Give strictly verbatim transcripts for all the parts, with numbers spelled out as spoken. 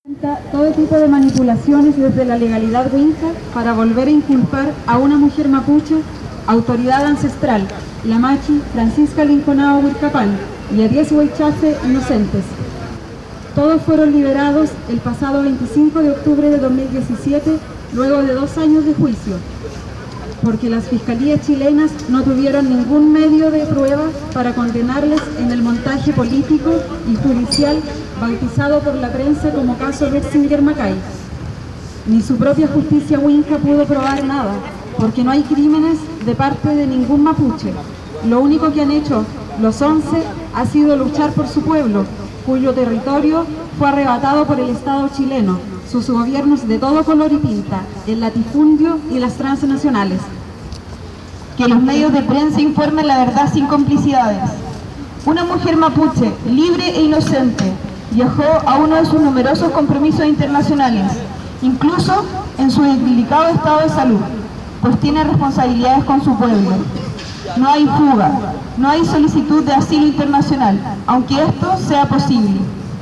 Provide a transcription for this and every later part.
Todo tipo de manipulaciones desde la legalidad huinca para volver a inculpar a una mujer mapuche, autoridad ancestral, la machi Francisca Linconao Huircapán, y a diez huaychafe inocentes. Todos fueron liberados el pasado veinticinco de octubre de dos mil diecisiete, luego de dos años de juicio, porque las fiscalías chilenas no tuvieron ningún medio de prueba para condenarles en el montaje político y judicial bautizado por la prensa como caso Bersinger-Macay. Ni su propia justicia huinca pudo probar nada, porque no hay crímenes de parte de ningún mapuche. Lo único que han hecho los once ha sido luchar por su pueblo, cuyo territorio fue arrebatado por el Estado chileno, sus gobiernos de todo color y pinta, el latifundio y las transnacionales. Que los medios de prensa informen la verdad sin complicidades. Una mujer mapuche, libre e inocente, viajó a uno de sus numerosos compromisos internacionales, incluso en su delicado estado de salud, pues tiene responsabilidades con su pueblo. No hay fuga, no hay solicitud de asilo internacional, aunque esto sea posible.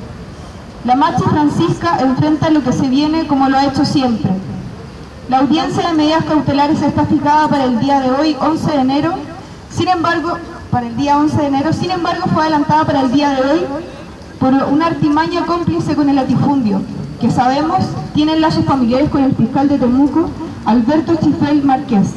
La machi Francisca enfrenta lo que se viene como lo ha hecho siempre. La audiencia de medidas cautelares está fijada para el día de hoy, once de enero, sin embargo, para el día once de enero, sin embargo fue adelantada para el día de hoy por una artimaña cómplice con el latifundio, que sabemos tienen lazos familiares con el fiscal de Temuco, Alberto Chifel Márquez.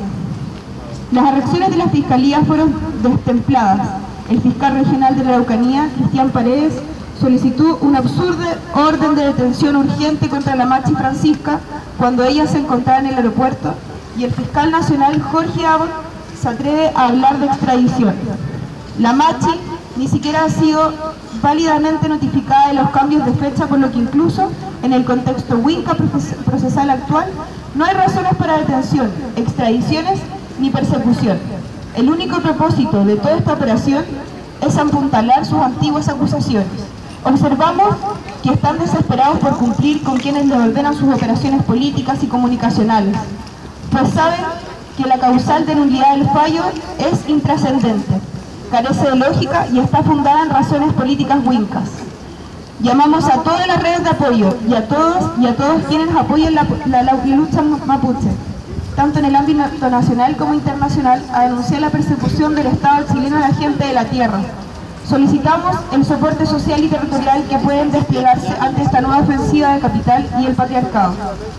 Las reacciones de la Fiscalía fueron destempladas. El fiscal regional de la Araucanía, Cristian Paredes, solicitó una absurda orden de detención urgente contra la machi Francisca cuando ella se encontraba en el aeropuerto, y el fiscal nacional Jorge Abon se atreve a hablar de extradición. La machi ni siquiera ha sido válidamente notificada de los cambios de fecha, por lo que incluso en el contexto huinca procesal actual no hay razones para detención, extradiciones ni persecución. El único propósito de toda esta operación es apuntalar sus antiguas acusaciones. Observamos que están desesperados por cumplir con quienes les ordenan sus operaciones políticas y comunicacionales, pues saben que la causal de nulidad del fallo es intrascendente, carece de lógica y está fundada en razones políticas huincas. Llamamos a todas las redes de apoyo y a todos y a todos quienes apoyen la, la, la lucha mapuche, tanto en el ámbito nacional como internacional, a denunciar la persecución del Estado chileno a la gente de la tierra. Solicitamos el soporte social y territorial que pueden desplegarse ante esta nueva ofensiva de capital y el patriarcado.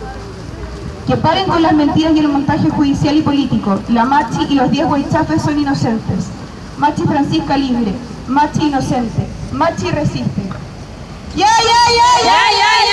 Que paren con las mentiras y el montaje judicial y político. La machi y los diez huaychafes son inocentes. Machi Francisca libre, machi inocente, machi resiste. ¡Ya, ya, ya, ya, ya, ya!